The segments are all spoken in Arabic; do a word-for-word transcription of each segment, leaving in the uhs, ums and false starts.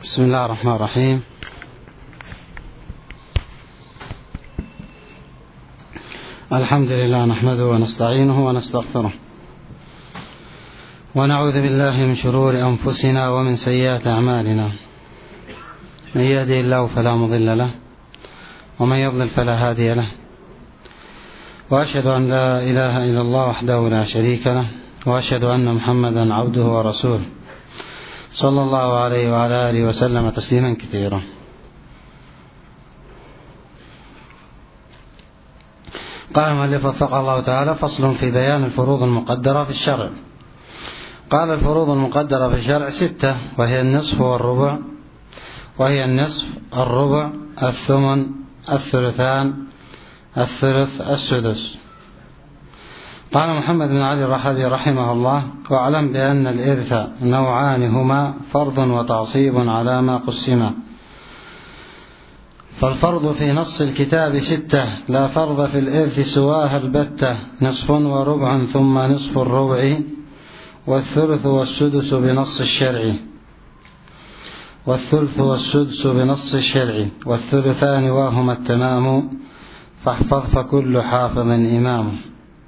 بسم الله الرحمن الرحيم. الحمد لله نحمده ونستعينه ونستغفره ونعوذ بالله من شرور أنفسنا ومن سيئات أعمالنا، من يهده الله فلا مضل له ومن يضلل فلا هادي له، وأشهد أن لا إله إلا الله وحده لا شريك له، وأشهد أن محمدا عبده ورسوله صلى الله عليه وعلى آله وسلم تسليما كثيرا. قال المؤلف وفقه الله تعالى: فصل في بيان الفروض المقدرة في الشرع. قال: الفروض المقدرة في الشرع ستة، وهي النصف والربع وهي النصف الربع الثمن الثلثان الثلث السدس. قال محمد بن علي الرحبي رحمه الله: واعلم بأن الإرث نوعان هما فرض وتعصيب على ما قسما. فالفرض في نص الكتاب ستة، لا فرض في الإرث سواها البتة، نصف وربع ثم نصف الربع، والثلث والسدس بنص الشرع والثلث والسدس بنص الشرع والثلثان وهما التمام، فاحفظ فكل حافظ إمام.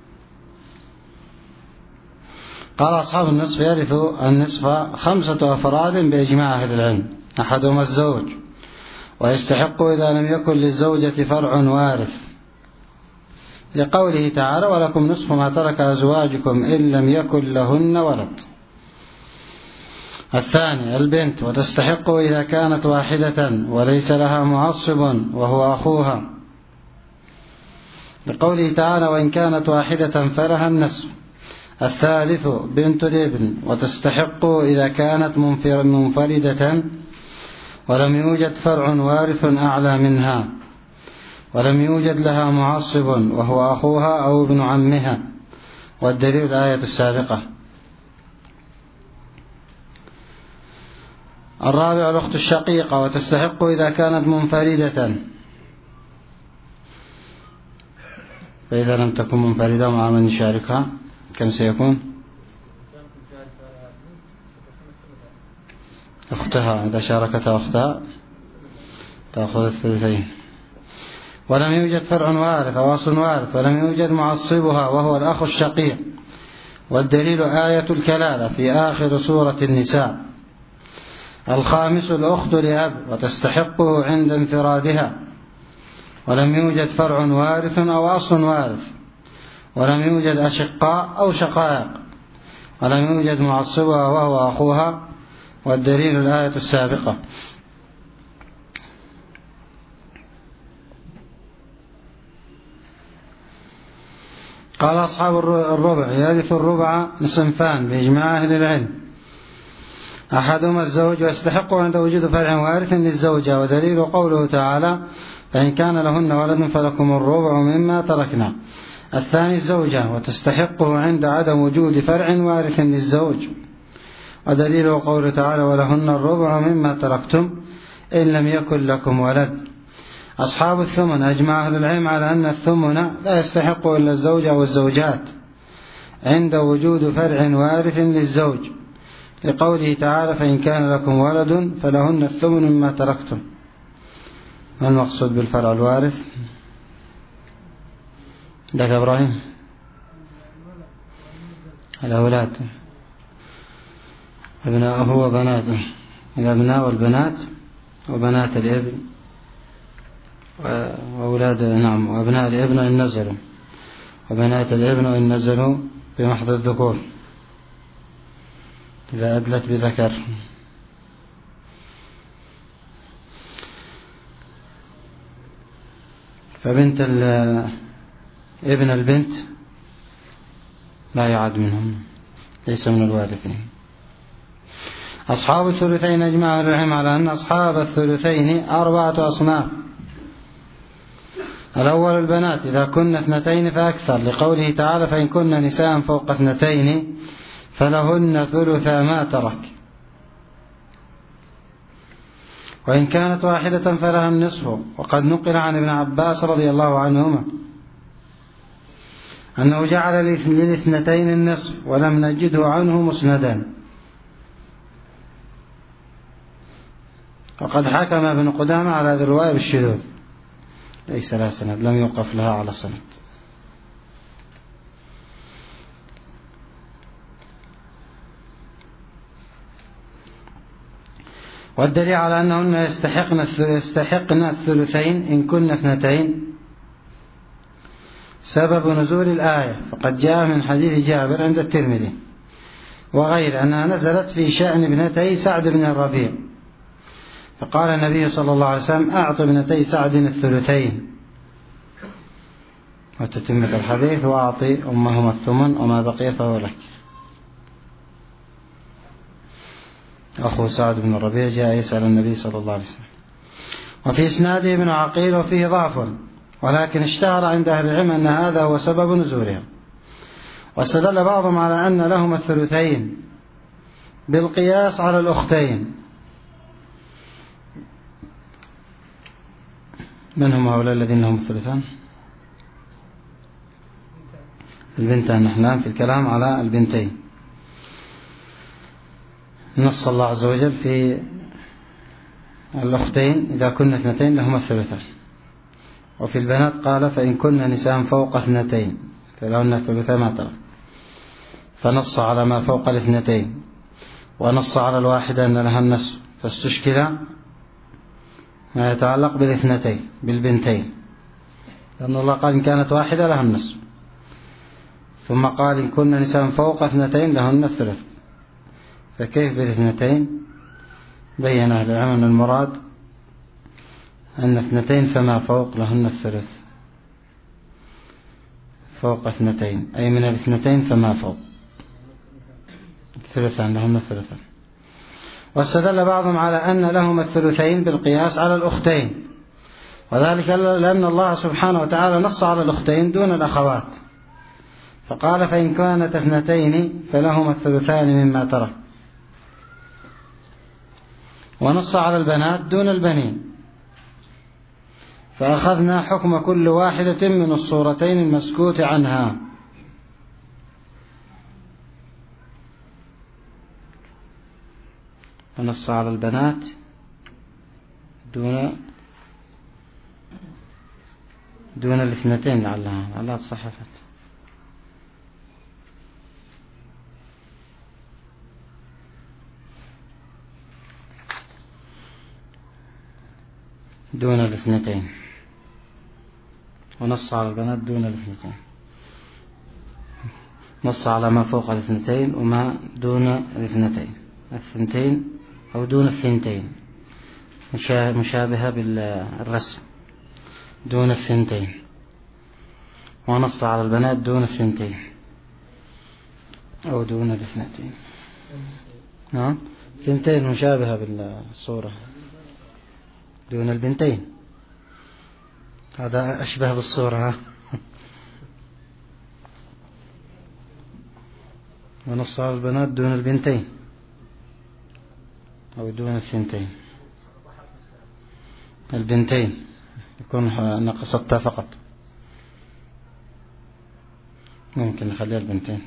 قال: أصحاب النصف يرث النصف خمسة أفراد بإجماع أهل العلم، أحدهما الزوج، ويستحق إذا لم يكن للزوجة فرع وارث، لقوله تعالى: ولكم نصف ما ترك أزواجكم إن لم يكن لهن ولد. الثاني البنت، وتستحق إذا كانت واحدة وليس لها معصب وهو أخوها، لقوله تعالى: وإن كانت واحدة فلها النصف. الثالث بنت الابن، وتستحق إذا كانت منفردة ولم يوجد فرع وارث أعلى منها، ولم يوجد لها معصب وهو أخوها أو ابن عمها، والدليل الآية السابقة. الرابع الأخت الشقيقة، وتستحق إذا كانت منفردة، فإذا لم تكن منفردة مع من يشاركها كم سيكون؟ أختها، إذا شاركتها أختها تأخذ الثلثين. ولم يوجد فرع وارث أو أصل وارث، ولم يوجد معصبها وهو الأخ الشقيق، والدليل آية الكلالة في آخر سورة النساء. الخامس الأخت لأب، وتستحقه عند انفرادها، ولم يوجد فرع وارث أو أصل وارث، ولم يوجد أشقاء أو شقائق، ولم يوجد معصبها وهو أخوها، والدليل الآية السابقة. قال: أصحاب الربع يرث الربع صنفان بإجماع أهل العلم، أحدهما الزوج، ويستحق عند وجود فرع وارث للزوجة، ودليل قوله تعالى: فإن كان لهن ولد فلكم الربع مما تركنا. الثاني الزوجة، وتستحقه عند عدم وجود فرع وارث للزوج، ودليله قوله تعالى: ولهن الربع مما تركتم إن لم يكن لكم ولد. أصحاب الثمن أجمع أهل العلم على أن الثمن لا يستحق إلا الزوج أو الزوجات عند وجود فرع وارث للزوج، لقوله تعالى: فإن كان لكم ولد فلهن الثمن مما تركتم. ما المقصود بالفرع الوارث؟ لك إبراهيم؟ الأولاد، أبناءه وبناته، الأبناء والبنات وبنات الابن وأولاد نعم وأبناء الابن إن نزلوا، وبنات الابن إن نزلوا بمحض الذكور إذا أدلت بذكر. فبنت ابن البنت لا يعد منهم، ليس من الوارثين. أصحاب الثلثين أجمع أهل العلم على أن أصحاب الثلثين أربعة أصناف. الأول البنات إذا كن اثنتين فأكثر، لقوله تعالى: فإن كن نساء فوق اثنتين فلهن ثلثا ما ترك، وإن كانت واحدة فلها النصف. وقد نقل عن ابن عباس رضي الله عنهما أنه جعل للاثنتين النصف، ولم نجده عنه مسندا. وقد حكم ابن قدامة على هذه الرواية بالشذوذ، ليس لها سند، لم يوقف لها على سند. والدليل على أنهن يستحقن يستحقن الثلثين إن كن اثنتين سبب نزول الآية، فقد جاء من حديث جابر عند الترمذي وغير أنها نزلت في شأن ابنتي سعد بن الربيع، فقال النبي صلى الله عليه وسلم: أعط ابنتي سعد الثلثين، وتتمة الحديث: وأعطي أمهما الثمن وما بقي فهو لك. أخو سعد بن الربيع جاء يسأل النبي صلى الله عليه وسلم. وفي إسناده ابن عقيل وفيه ضعف، ولكن اشتهر عند أهل العلم أن هذا هو سبب نزولها. واستدل بعضهم على أن لهما الثلثين بالقياس على الأختين. من هم هؤلاء الذين لهم الثلثان؟ البنتان. نحن في الكلام على البنتين. نص الله عز وجل في الأختين إذا كن اثنتين لهما الثلثان، وفي البنات قال: فإن كن نساء فوق اثنتين فلهن الثلثان ما ترك، فنص على ما فوق الاثنتين، ونص على الواحدة أن لها النصف، فاستشكل ما يتعلق بالاثنتين بالبنتين، لأن الله قال: إن كانت واحدة لها النصف، ثم قال: إن كن نساء فوق اثنتين لهن الثلث، فكيف بالاثنتين؟ بين أهل العلم أن المراد أن اثنتين فما فوق لهن الثلث، فوق اثنتين أي من الاثنتين فما فوق الثلثان لهن الثلثان. واستدل بعضهم على أن لهما الثلثين بالقياس على الأختين، وذلك لأن الله سبحانه وتعالى نص على الأختين دون الأخوات، فقال: فإن كانت اثنتين فلهما الثلثان مما ترك، ونص على البنات دون البنين، فأخذنا حكم كل واحدة من الصورتين المسكوت عنها. ونص على البنات دون دون الاثنتين، لعلها لعلها تصحفت دون الاثنتين، ونص على البنات دون الاثنتين، نص على ما فوق الاثنتين وما دون الاثنتين، الثنتين أو دون الثنتين، مشابهة بالرسم، دون الثنتين، ونص على البنات دون الثنتين أو دون الاثنتين. نعم، ثنتين مشابهة بالصورة، دون البنتين، هذا أشبه بالصورة. ونص على البنات دون البنتين أو دون الثنتين، البنتين يكون نقصتها فقط، ممكن نخليها البنتين.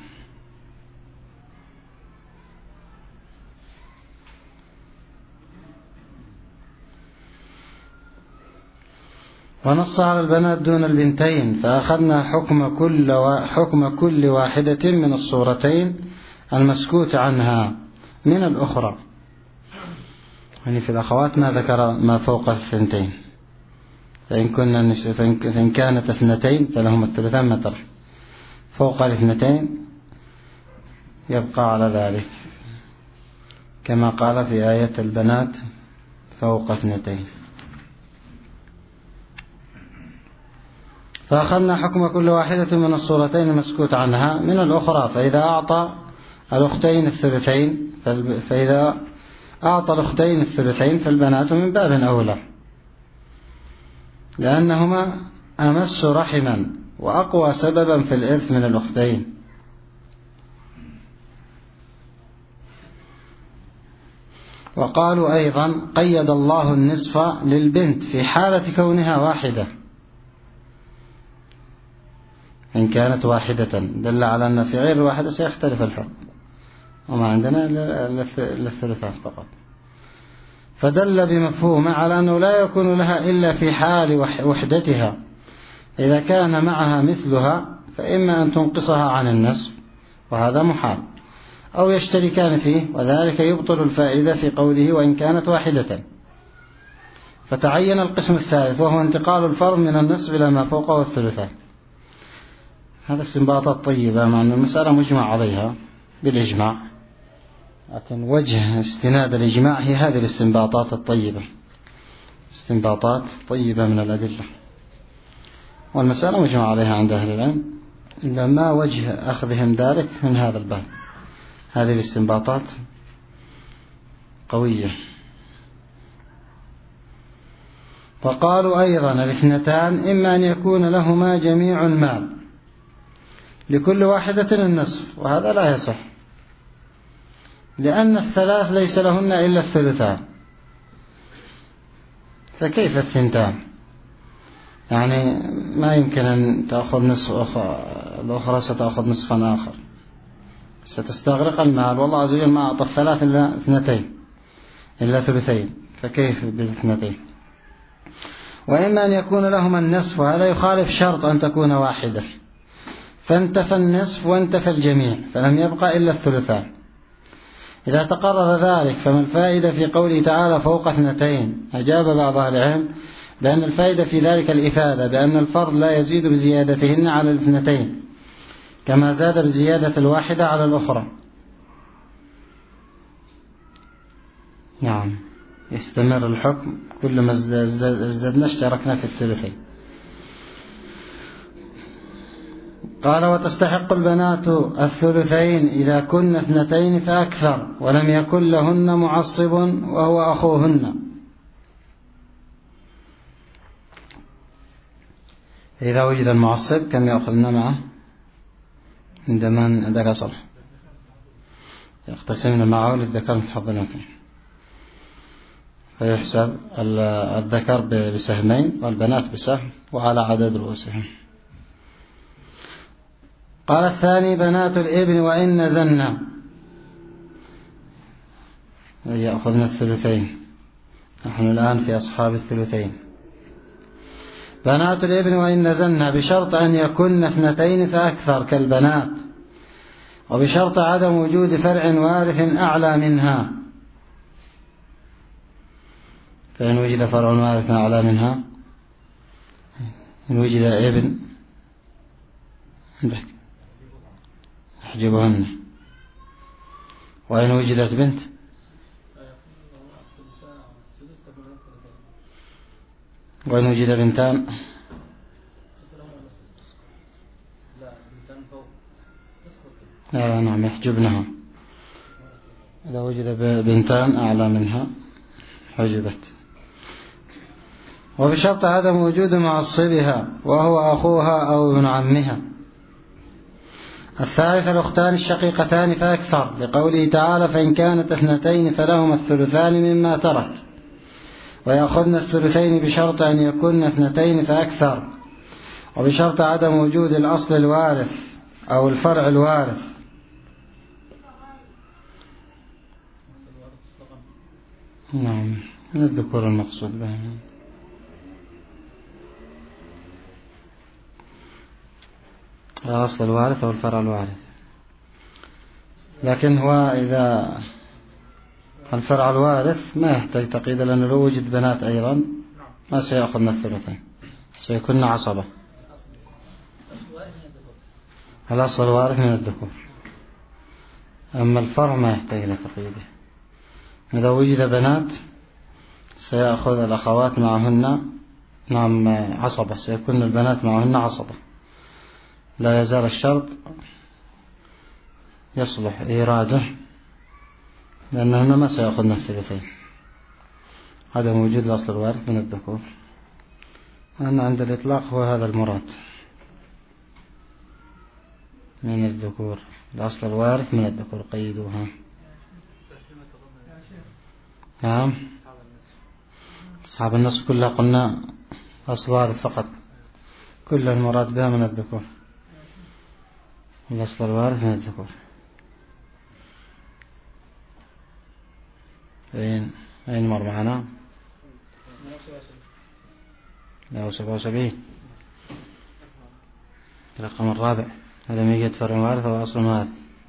ونص على البنات دون البنتين، فأخذنا حكم كل حكم كل واحدة من الصورتين المسكوت عنها من الأخرى، يعني في الأخوات ما ذكر ما فوق الثنتين، فإن كنا فإن كانت اثنتين فلهم الثلثان ما ترك، فوق الاثنتين يبقى على ذلك، كما قال في آية البنات: فوق اثنتين. فأخذنا حكم كل واحدة من الصورتين المسكوت عنها من الأخرى، فإذا أعطى الأختين الثلثين فإذا أعطى الأختين الثلثين فالبنات من باب أولى، لأنهما أمس رحما وأقوى سببا في الإرث من الأختين. وقالوا أيضا: قيد الله النصف للبنت في حالة كونها واحدة، إن كانت واحدة، دل على أن في غير واحدة سيختلف الحكم، وما عندنا إلا الثلثان فقط. فدل بمفهومه على أنه لا يكون لها إلا في حال وحدتها. إذا كان معها مثلها فإما أن تنقصها عن النصف وهذا محال، أو يشتركان فيه وذلك يبطل الفائدة في قوله وإن كانت واحدة. فتعين القسم الثالث وهو انتقال الفرض من النصف إلى ما فوقه الثلثان. هذا استنباطات طيبة مع أن المسألة مجمع عليها بالإجماع، لكن وجه استناد الإجماع هي هذه الاستنباطات الطيبة، استنباطات طيبة من الأدلة، والمسألة مجمع عليها عند أهل العلم، إلا ما وجه أخذهم ذلك من هذا الباب. هذه الاستنباطات قوية. وقالوا أيضا الاثنتان إما أن يكون لهما جميع المال لكل واحدة النصف، وهذا لا يصح، لأن الثلاث ليس لهن إلا الثلثان، فكيف الثنتان؟ يعني ما يمكن أن تأخذ نصف، الأخرى ستأخذ نصفا آخر، ستستغرق المال، والله عز وجل ما أعطى الثلاث إلا اثنتين إلا ثلثين، فكيف بالاثنتين؟ وإما أن يكون لهما النصف، وهذا يخالف شرط أن تكون واحدة، فانتفى النصف وانتفى الجميع فلم يبقى إلا الثلثان. إذا تقرر ذلك فما الفائدة في قوله تعالى فوق اثنتين؟ أجاب بعض أهل العلم بأن الفائدة في ذلك الإفادة بأن الفرض لا يزيد بزيادتهن على الاثنتين كما زاد بزيادة الواحدة على الأخرى. نعم، يستمر الحكم كلما ازددنا اشتركنا في الثلثين. قال وتستحق البنات الثلثين إذا كن اثنتين فأكثر ولم يكن لهن معصب وهو أخوهن. إذا وجد المعصب كم يأخذنا معه عندما ذاك صلح يقتسمن معه للذكر مثل حظ الأنثيين، فيحسب الذكر بسهمين والبنات بسهم وعلى عدد رؤوسهم. قال الثاني بنات الابن وإن نزلنا يأخذن الثلثين، نحن الآن في أصحاب الثلثين. بنات الابن وإن نزلنا بشرط أن يكن اثنتين فأكثر كالبنات، وبشرط عدم وجود فرع وارث أعلى منها. فإن وجد فرع وارث أعلى منها، إن وجد ابن يحجبهن، وإن وجدت بنت وإن وجد بنتان آه نعم يحجبنها. إذا وجد بنتان أعلى منها حجبت. وبشرط عدم وجود معصبها وهو أخوها أو ابن عمها. الثالث الأختان الشقيقتان فأكثر لقوله تعالى فإن كانت اثنتين فلهما الثلثان مما ترك، ويأخذن الثلثين بشرط أن يكون اثنتين فأكثر، وبشرط عدم وجود الأصل الوارث أو الفرع الوارث. نعم، من الذكور المقصود به الأصل الوارث أو الفرع الوارث، لكن هو إذا الفرع الوارث ما يحتاج تقييد، لأنه لو وجد بنات أيضا ما سيأخذن الثلثين، سيكون عصبة. الأصل الوارث من الذكور، أما الفرع ما يحتاج إلى تقييده. إذا وجد بنات سيأخذ الأخوات معهن نعم عصبة، سيكون البنات معهن عصبة، لا يزال الشرط يصلح إيراده لأنهن ما سيأخذن الثلثين. عدم وجود الأصل الوارث من الذكور، أن عند الإطلاق هو هذا المراد من الذكور، الأصل الوارث من الذكور قيدوها. نعم، أصحاب النصف كلها قلنا أصل وارث فقط، كل المراد بها من الذكور، الأصل الوارث من الذكور. فين أين مر معنا؟ لا سبعة وسبعين الرقم الرابع. هذا ما يوجد فرع وارث وأصل وارث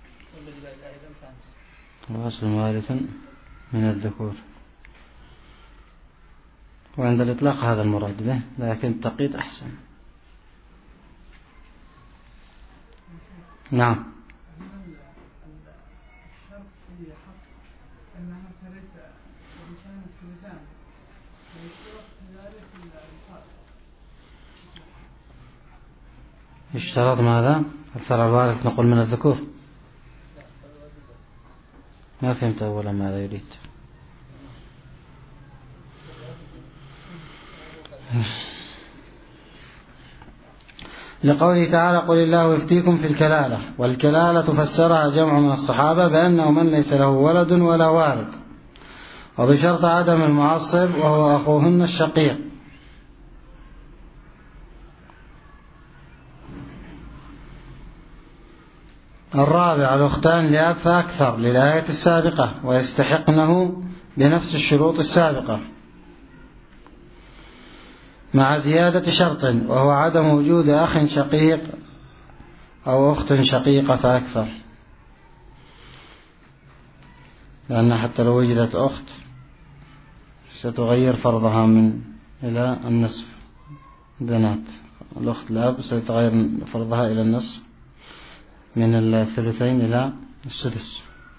وأصل وارث من الذكور. وعند الإطلاق هذا المراد به، لكن التقييد أحسن. نعم. اشترط ماذا؟ الفرع الوارث نقول من الذكور. ما فهمت أولا ماذا يريد. لقوله تعالى قل الله يفتيكم في الكلالة، والكلالة فسرها جمع من الصحابة بأنه من ليس له ولد ولا والد، وبشرط عدم المعصب وهو أخوهن الشقيق. الرابع الأختان لأب فأكثر للآية السابقة ويستحقنه بنفس الشروط السابقة مع زيادة شرط وهو عدم وجود أخ شقيق أو أخت شقيقة فأكثر، لأن حتى لو وجدت أخت ستغير فرضها من إلى النصف. بنات الأخت الأب ستغير فرضها إلى النصف من الثلثين إلى السدس،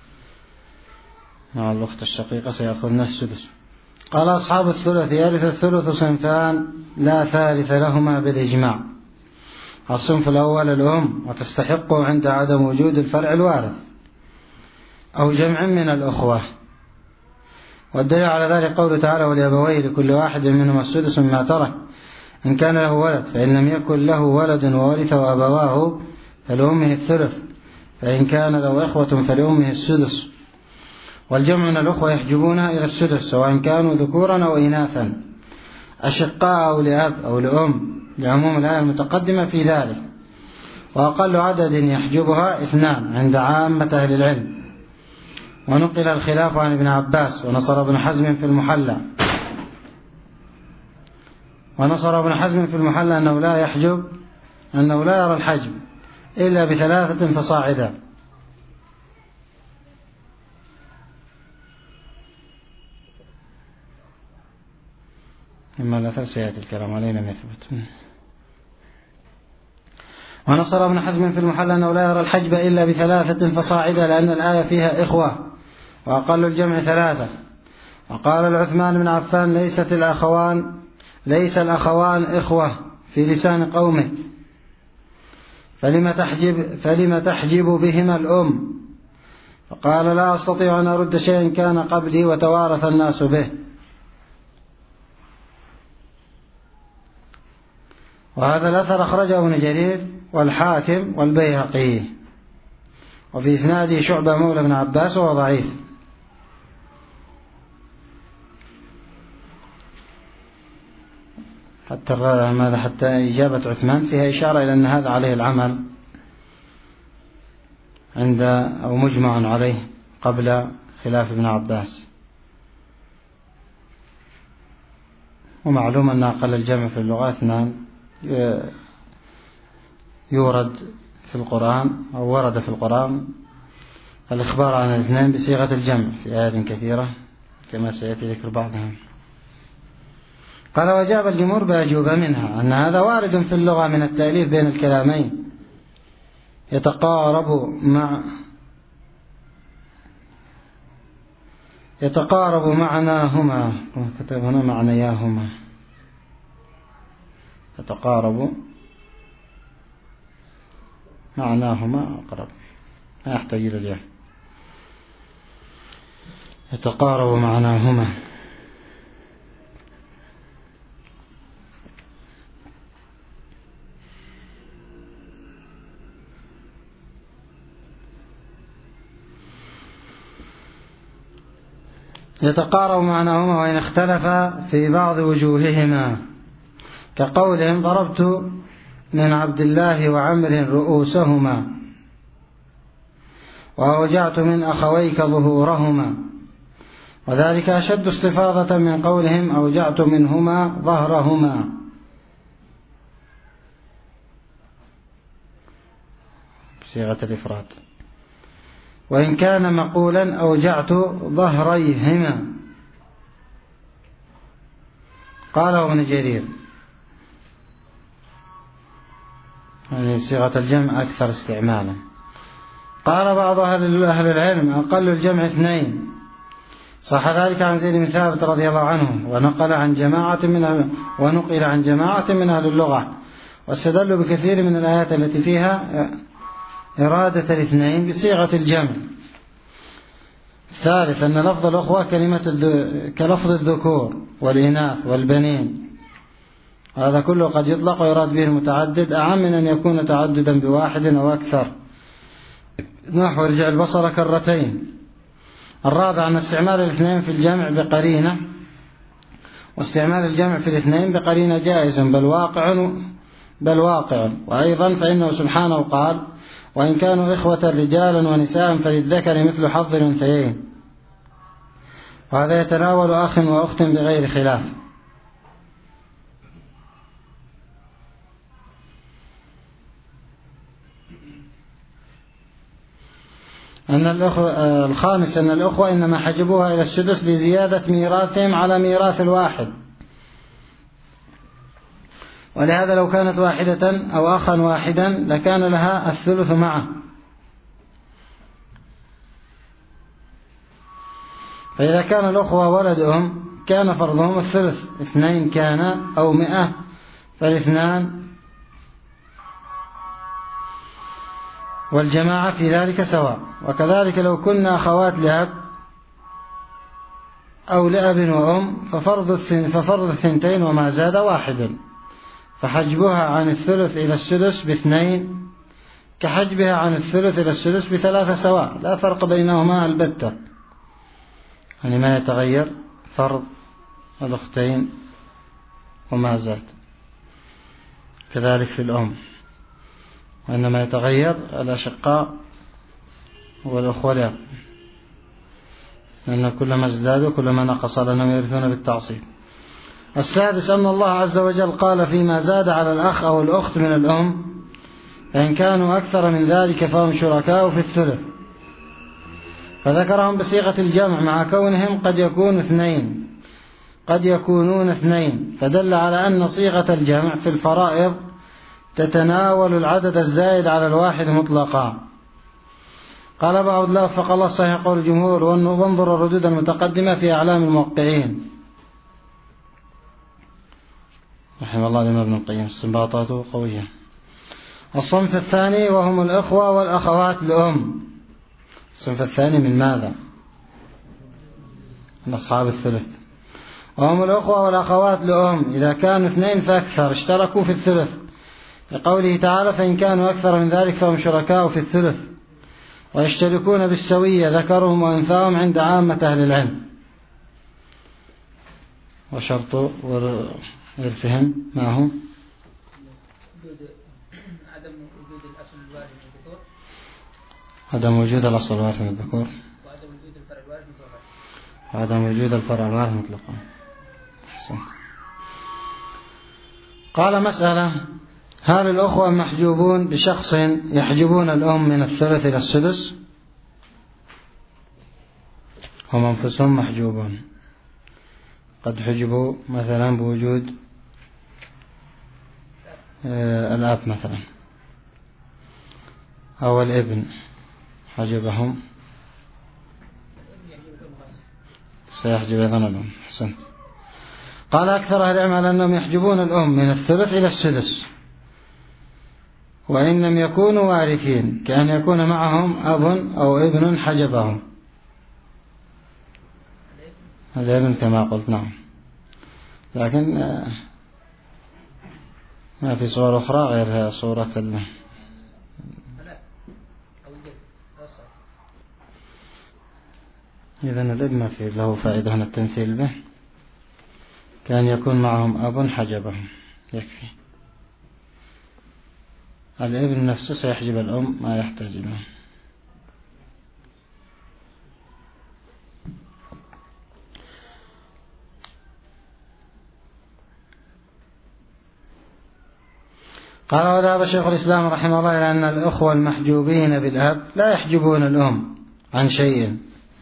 مع الأخت الشقيقة سيأخذن السدس. قال أصحاب الثلث يرث الثلث صنفان لا ثالث لهما بالإجماع. الصنف الأول الأم، وتستحق عند عدم وجود الفرع الوارث أو جمع من الأخوة، والدليل على ذلك قوله تعالى ولأبويه لكل واحد منهما السدس مما ترك إن كان له ولد، فإن لم يكن له ولد وورثه أبواه فلأمه الثلث، فإن كان له إخوة فلأمه السدس. والجمع من الأخوة يحجبونها إلى السدس سواء كانوا ذكورا أو إناثا، أشقاء أو لأب أو لأم، لعموم الآية المتقدمة في ذلك. وأقل عدد يحجبها اثنان عند عامة أهل العلم. ونقل الخلاف عن ابن عباس ونصر ابن حزم في المحلى ونصر ابن حزم في المحلى أنه لا يحجب أنه لا يرى الحجب إلا بثلاثة فصاعدا. إما الأثر سيأتي الكلام عليه لم يثبت. ونصر ابن حزم في المحل أنه لا يرى الحجب إلا بثلاثة فصاعدا، لأن الآية فيها إخوة وأقل الجمع ثلاثة. وقال العثمان بن عفان ليست الأخوان ليس الأخوان إخوة في لسان قومك، فلما تحجب, فلما تحجب بهما الأم؟ فقال لا أستطيع أن أرد شيئا كان قبلي وتوارث الناس به. وهذا الأثر أخرجه ابن جرير والحاكم والبيهقي، وفي إسناده شعبة مولى بن عباس وهو ضعيف. حتى ماذا حتى إجابة عثمان فيها إشارة إلى أن هذا عليه العمل عند أو مجمع عليه قبل خلاف ابن عباس. ومعلوم أن أقل الجمع في اللغة اثنان يورد في القرآن أو ورد في القرآن الإخبار عن الاثنين بصيغة الجمع في آيات كثيرة كما سيأتي ذكر بعضها. قال وجاب الجمهور بأجوبة منها أن هذا وارد في اللغة من التأليف بين الكلامين يتقارب مع يتقارب معناهما، كتب هنا معنياهما، يتقارب معناهما أقرب، ما يحتاج إلى الياء، يتقارب معناهما. يتقارب معناهما وإن اختلف في بعض وجوههما، كقولهم ضربت من عبد الله وعمر رؤوسهما، وأوجعت من أخويك ظهورهما، وذلك أشد استفاضة من قولهم أوجعت منهما ظهرهما، بصيغة الإفراد. وإن كان مقولا أوجعت ظهريهما، قاله ابن جرير، يعني صيغة الجمع أكثر استعمالا. قال بعض أهل العلم أقل الجمع اثنين، صح ذلك عن زيد بن ثابت رضي الله عنه، ونقل عن جماعة من أهل ونقل عن جماعة من أهل اللغة، واستدلوا بكثير من الآيات التي فيها إرادة الاثنين بصيغة الجمع. الثالث أن لفظ الأخوة كلمة كلفظ الذكور والإناث والبنين، هذا كله قد يطلق ويراد به المتعدد، أعم من أن يكون تعددا بواحد أو أكثر، نحو ارجع البصر كرتين. الرابع أن استعمال الاثنين في الجمع بقرينة، واستعمال الجمع في الاثنين بقرينة جائز بل واقع بل واقع وأيضا فإنه سبحانه قال وإن كانوا إخوة رجالا ونساء فللذكر مثل حظ الأنثيين، وهذا يتناول أخ وأخت بغير خلاف. أن الأخوة الخامس أن الأخوة إنما حجبوها إلى السدس لزيادة ميراثهم على ميراث الواحد، ولهذا لو كانت واحدة أو أخا واحدا لكان لها الثلث معه. فإذا كان الأخوة ولدهم كان فرضهم الثلث، اثنين كان أو مئة فالاثنان والجماعة في ذلك سواء. وكذلك لو كنا أخوات لأب أو لأب وأم ففرض ففرض الثنتين وما زاد واحدا، فحجبها عن الثلث إلى السدس باثنين كحجبها عن الثلث إلى السدس بثلاثة سواء، لا فرق بينهما البتة، يعني ما يتغير فرض الأختين وما زاد. كذلك في الأم، وإنما يتغير الأشقاء والأخوة لأب، لأن كلما ازدادوا كلما نقص لأنهم يرثون بالتعصيب. السادس أن الله عز وجل قال فيما زاد على الأخ أو الأخت من الأم فإن كانوا أكثر من ذلك فهم شركاء في الثلث، فذكرهم بصيغة الجمع مع كونهم قد يكون اثنين قد يكونون اثنين، فدل على أن صيغة الجمع في الفرائض تتناول العدد الزائد على الواحد مطلقا. قال بعض لا وفق الله صحيح قول الجمهور، وانظر الردود المتقدمة في أعلام الموقعين رحمه الله لما ابن القيم، استنباطاته قوية. الصنف الثاني وهم الأخوة والأخوات لأم. الصنف الثاني من ماذا؟ من أصحاب الثلث. وهم الأخوة والأخوات لأم إذا كانوا اثنين فأكثر اشتركوا في الثلث، لقوله تعالى فإن كانوا أكثر من ذلك فهم شركاء في الثلث، ويشتركون بالسوية ذكرهم وأنثاهم عند عامة أهل العلم. وشرط ورثهم ما هو؟ عدم وجود الأصل الوارث من الذكور، عدم وجود الأصل الوارث من الذكور، وعدم وجود الفرع الوارث مطلقا، وعدم وجود الفرع الوارث مطلقا. أحسنت. قال مسألة: هل الأخوة محجوبون بشخص يحجبون الأم من الثلث إلى السدس؟ هم أنفسهم محجوبون، قد حجبوا مثلا بوجود الأب مثلا أو الابن حجبهم، سيحجب أيضا الأم. حسنت. قال أكثر أهل العلم على أنهم يحجبون الأم من الثلث إلى السدس، وإن لم يكونوا وارثين كأن يكون معهم أب أو ابن حجبهم. الابن كما قلت نعم، لكن ما في صور أخرى غير صورة ال إذن الابن ما فيه له فائدة من التمثيل به، كان يكون معهم أب حجبهم يكفي. الابن نفسه سيحجب الأم ما يحتاج له. قال وذهب شيخ الإسلام رحمه الله إلى أن الأخوة المحجوبين بالأب لا يحجبون الأم عن شيء،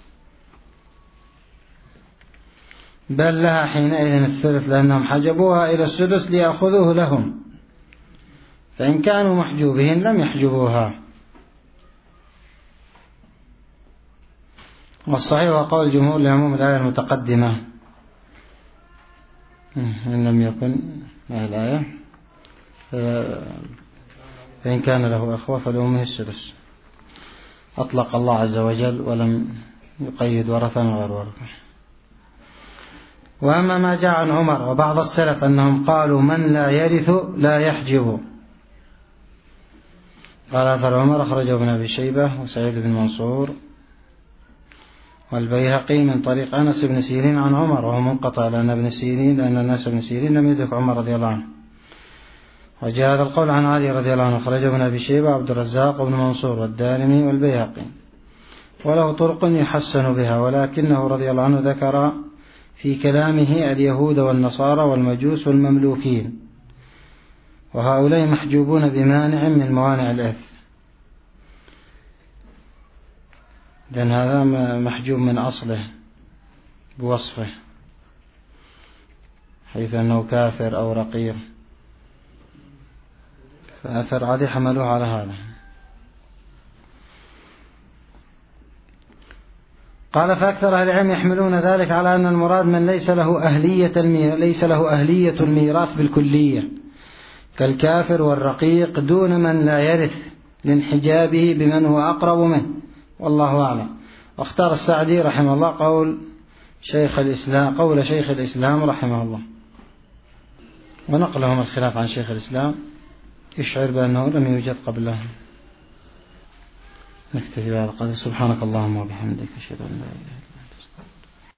بل لها حينئذ الثلث، لأنهم حجبوها إلى السدس ليأخذوه لهم، فإن كانوا محجوبين لم يحجبوها. والصحيح وقول الجمهور لعموم الآية المتقدمة، إن لم يكن الآية فإن كان له أخوة فلأمه السدس، أطلق الله عز وجل ولم يقيد ورثا غير ورثة. وأما ما جاء عن عمر وبعض السلف أنهم قالوا من لا يرث لا يحجب، قال أثر عمر أخرجه ابن أبي شيبة وسعيد بن منصور والبيهقي من طريق أنس بن سيرين عن عمر، وهو منقطع لأن ابن سيرين لأن الناس بن سيرين لم يدرك عمر رضي الله عنه. وجاء هذا القول عن علي رضي الله عنه أخرجه ابن أبي شيبة وعبد الرزاق وابن منصور والدارمي والبيهقي، وله طرق يحسن بها، ولكنه رضي الله عنه ذكر في كلامه اليهود والنصارى والمجوس والمملوكين، وهؤلاء محجوبون بمانع من موانع الإرث، لأن هذا محجوب من أصله بوصفه، حيث أنه كافر أو رقيق، فأثر عادي حملوه على هذا. قال فأكثر أهل العلم يحملون ذلك على أن المراد من ليس له أهلية ليس له أهلية الميراث بالكلية كالكافر والرقيق، دون من لا يرث لانحجابه بمن هو أقرب منه، والله أعلم. واختار السعدي رحمه الله قول شيخ الإسلام قول شيخ الإسلام رحمه الله، ونقلهم الخلاف عن شيخ الإسلام يشعر بأنه لم يوجد قبله. نكتفي بهذا القدر. سبحانك اللهم وبحمدك أشهد أن لا إله إلا أنت.